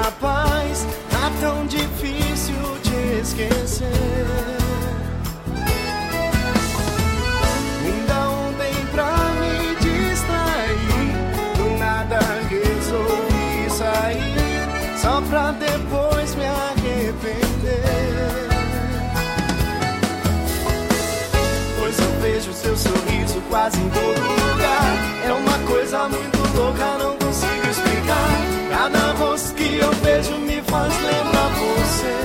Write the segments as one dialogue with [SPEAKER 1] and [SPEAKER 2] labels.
[SPEAKER 1] minha paz, tá tão difícil te esquecer. Ainda ontem pra me distrair, do nada resolvi sair, só pra depois me arrepender. Pois eu vejo seu sorriso quase em todo lugar, é uma coisa muito louca, não consigo explicar. Cada rosto que eu vejo me faz lembrar você.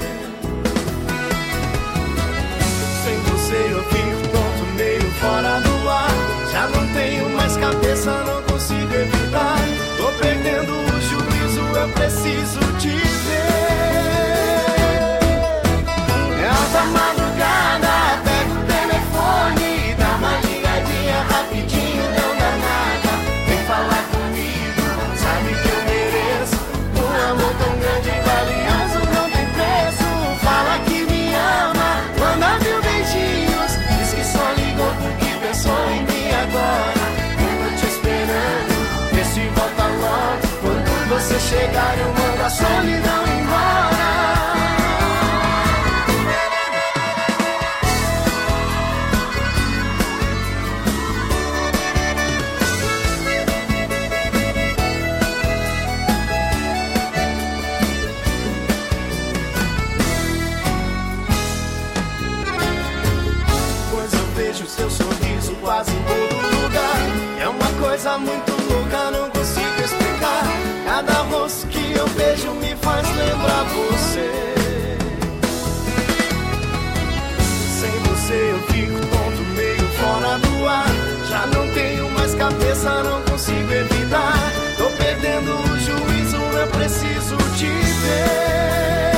[SPEAKER 1] Sem você eu fico tonto, meio fora do ar. Já não tenho mais cabeça, não consigo evitar. Tô perdendo o juízo, eu preciso te ver. É alta madrugada, pega o telefone, dá uma ligadinha rapidinho, não dá nada. Vem falar comigo, sabe que eu mereço um amor tão grande e valioso, não tem preço. Fala que me ama, manda mil beijinhos, diz que só ligou porque pensou em mim agora. Eu tô te esperando, vê se volta logo. Quando você chegar eu mando a solidão embora. Vejo seu sorriso quase em todo lugar, é uma coisa muito louca, não consigo explicar. Cada rosto que eu vejo me faz lembrar você. Sem você eu fico tonto, meio fora do ar. Já não tenho mais cabeça, não consigo evitar. Tô perdendo o juízo, eu preciso te ver.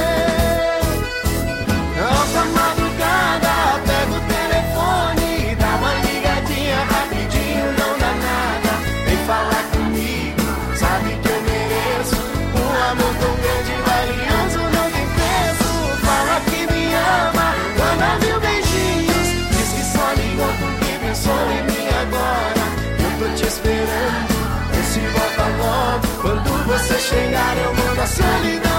[SPEAKER 1] Alta madrugada, pego o telefone, dá uma ligadinha rapidinho, não dá nada. Vem falar comigo, sabe que eu mereço um amor tão grande e valioso, não tem preço. Fala que me ama, manda mil beijinhos, diz que só ligou porque pensou em mim agora. Eu tô te esperando, vê se volta logo. Quando você chegar eu mando a solidão